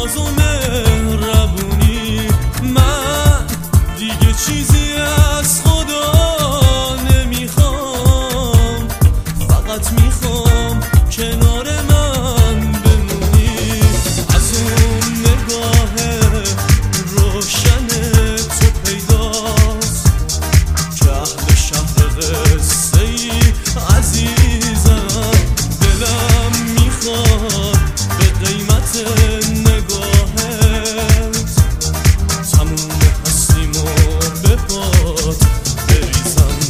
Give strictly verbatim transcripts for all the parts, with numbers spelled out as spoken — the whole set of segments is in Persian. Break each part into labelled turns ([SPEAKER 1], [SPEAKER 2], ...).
[SPEAKER 1] ناز و مهربونی. من دیگه چیزی از خدا نمیخوام، فقط میخوام کنار من بمونی. از اون نگاه روشن تو پیداست که اهل شهر قصه ای عزیزم. دلم میخواد به قیمت نگاهت تموم هستیمو به پات بریزم.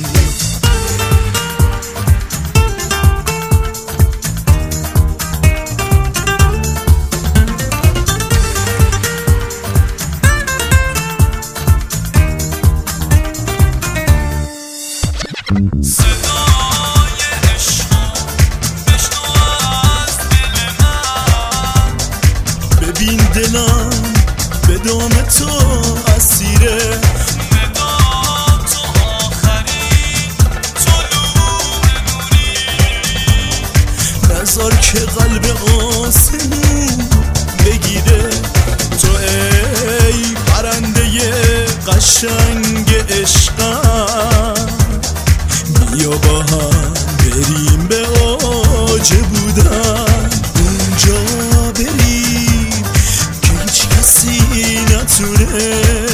[SPEAKER 1] صدای عشقو بشنو از دل من. ببین دلم به دام تو اسیره، ندام تو آخرین طلوع نوری. نذار که قلب آسمون بگیره تو ای پرنده قشنگ عشقم. بیا با هم بریم به اوج بودن، اونجا بریم که هیچ کسی نتونه